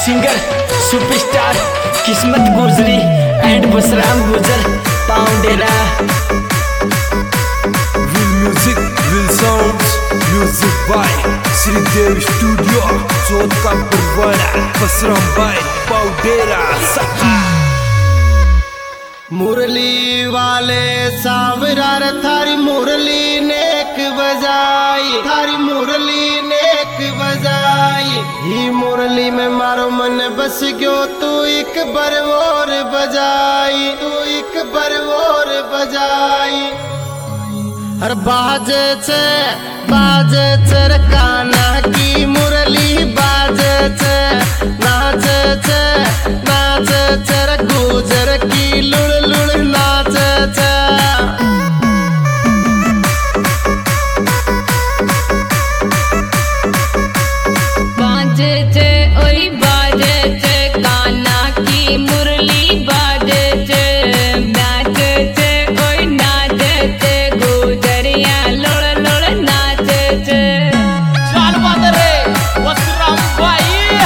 Singer superstar किस्मत गुजरी and बसराम गुजर पाउंडेरा। Music will sounds music by Shridev studio चौथ का पुरवाड़ा बसराम बाय पाउंडेरा। मुरली वाले सावरार थारी मुरली नेक बजाई, थारी मुरली नेक बजाई। ही मुरली में मारो मन बस गयो, तू एक बार और बजाई, तू एक बार और बजाई। हर बाजे रे काना की मुरली बाजे छे, नाचे रे गुजर की लुड़ लुड़ नाचे छे। बाजे छे ओई बाजे छे काना की मुरली बाजे छे, नाचे छे ओई नाचे छे गुजरिया लुड़ लुड़ नाचे छे। चाल बात रे बसराम भाई।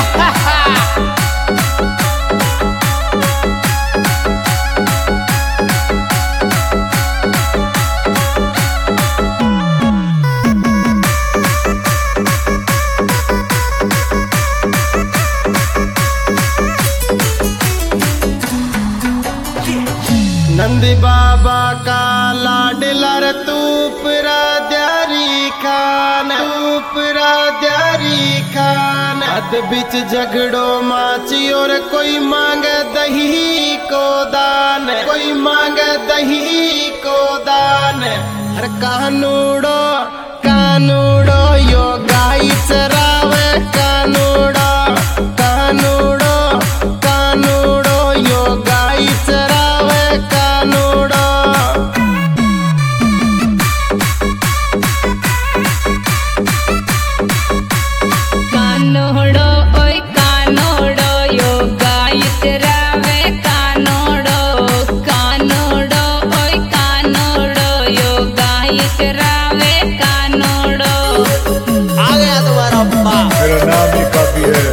नंदी बाबा का लाडला रे तूपरा द्यारी खान, तूपरा द्यारी खान। अद बिच झगड़ो माची और कोई मांगे दही को दान, कोई मांगे दही को दान। हर कानूड़ो कानूड़ो यो गाई चरावे, कानूड़ो कानूड़ो कानूड़ो यो गाई चरावे कानूड़ो। कानोड़ो ओय कानोड़ो यो गाई चरावे कानोड़ो, कानोड़ो ओय कानोड़ो यो गाई चरावे कानोड़ो। आ गया तुम्हारा अब्बा। मेरा नाम ही काफी है।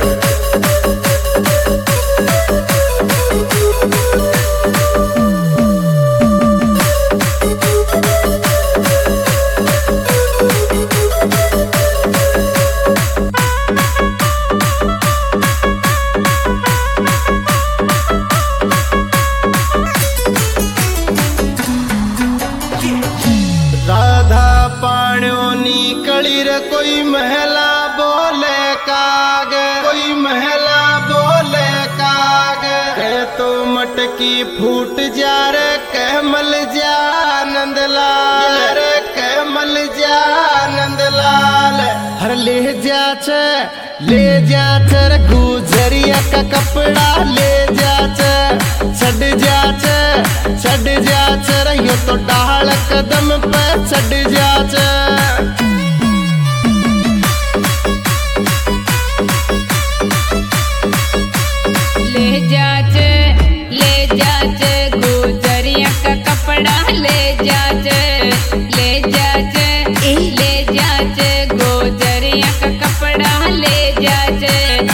राधा पाण्यो निकली रे कोई महला बोले काग, कोई महला बोले काग। कह तो मटकी फूट जा रे कहमल जा नंदलाल, रे कहमल जा नंदलाल। हर ले जा रे गुजरिया का कपड़ा ले जा छड़ जा रे यो तो डाल कदम पे छड़ जा। ले जाचे गुजरिया का कपड़ा ले जाचे, ले जाचे गुजरिया का कपड़ा ले जाचे।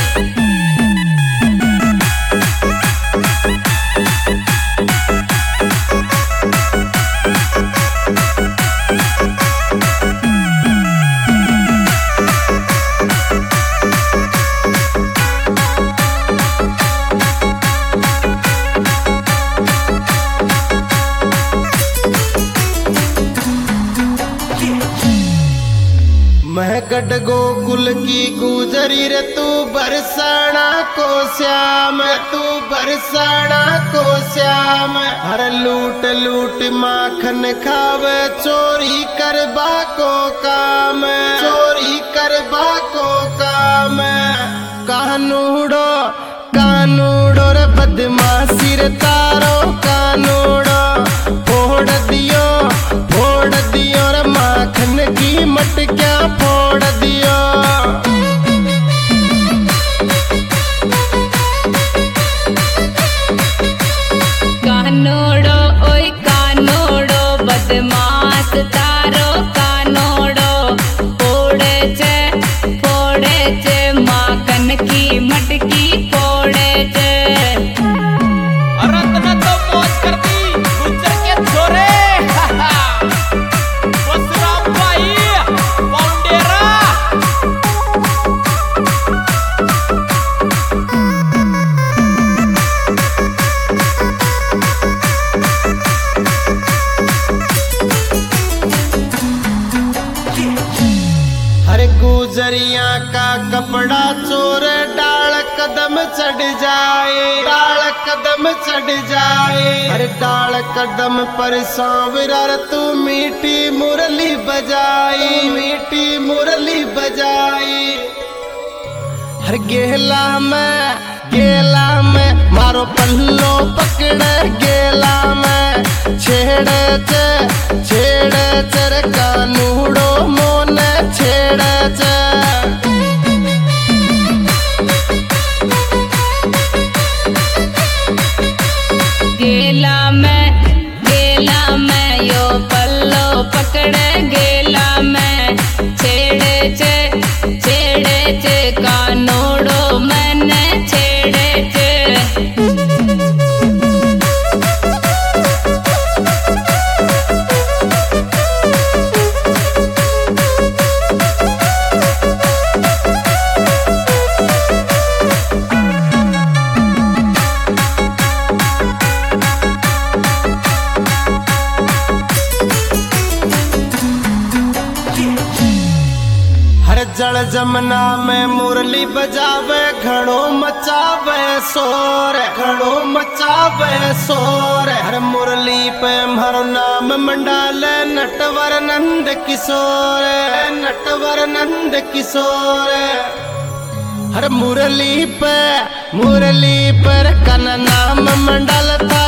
महकट गोकुल की गुजरी रे तू बरसाना को श्याम, तू बरसाना को श्याम। हर लूट लूट माखन खावे, चोरी करबा को काम, चोरी करबा को काम। कानूड़ो कानूड़ो रे बदमाशी रे तारो कानूड़ो, फोड़ दियो रे माखन की मटकिया फोड़ दियो। कानोड़ो ओय कानोड़ो बदमाश तारो कानोड़ो, फोड़े छे का कपड़ा चोर डाल कदम चढ़ जाए, डाल कदम चढ़ जाए। अरे डाल कदम पर सांवरा तू मीठी मुरली बजाई, मीठी मुरली बजाई। हर गेला में मारो पल्लो पकड़ गेला में छेड़ चर कानूड़ो मोन छेड़ गेला में यो पल्लो पकड़ गेला में छेड़े चे कानोड़ो मन छेड़े चे। जल जमुना में मुरली बजावे घड़ो मचावे शोर, घड़ो मचावे शोर। हर मुरली पे हर नाम मंडाल नटवर नंद किशोर, नटवर नंद किशोर। हर मुरली पर कन नाम मंडल था